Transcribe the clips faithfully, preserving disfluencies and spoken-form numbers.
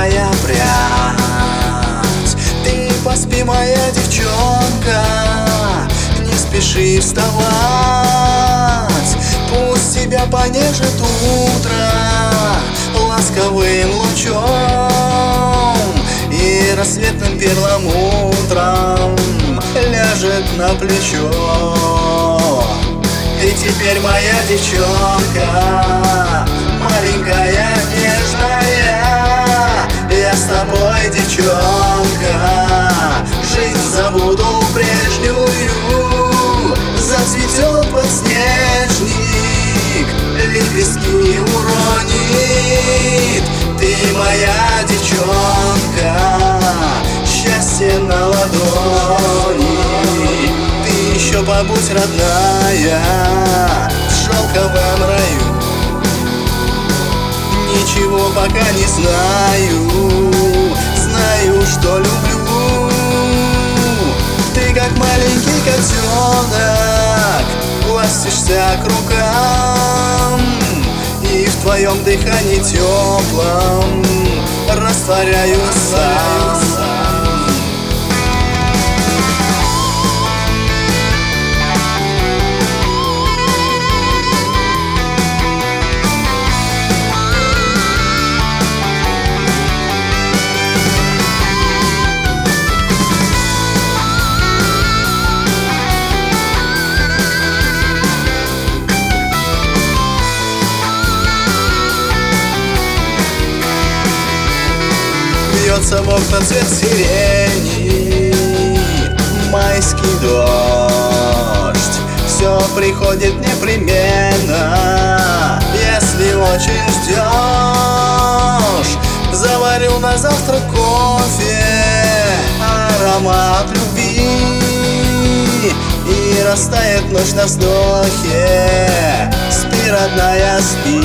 золотая прядь. Ты поспи, моя девчонка, не спеши вставать. Пусть тебя понежит утро ласковым лучом, и рассветным перламутром ляжет на плечо. Ты теперь моя девчонка, маленькая, нежная. Я с тобой, девчонка, жизнь забуду прежнюю. Зацветет подснежник, лепестки уронит. Ты моя девчонка, счастье на ладони. Ты еще побудь, родная, в шелковом раю. Ничего пока не знаю, знаю, что люблю. Ты как маленький котенок, ластишься к рукам, и в твоем дыхании теплом растворяюсь сам. Бьется в окна цвет сирени, майский дождь. Все приходит непременно, если очень ждешь. Заварю на завтрак кофе, аромат любви, и растает ночь на вздохе. Спи, родная, спи.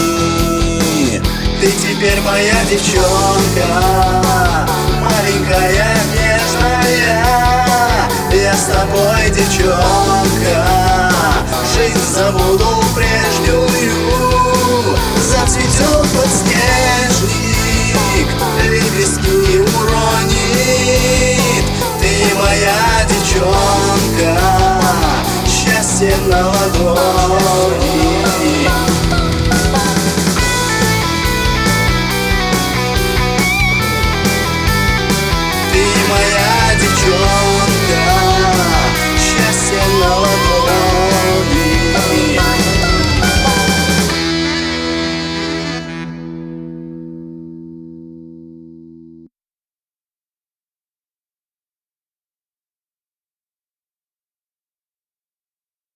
Ты теперь моя девчонка, маленькая, нежная. Я с тобой, девчонка, жизнь забуду прежнюю. Зацветет подснежник, лепестки уронит. Ты моя девчонка, счастье на ладони.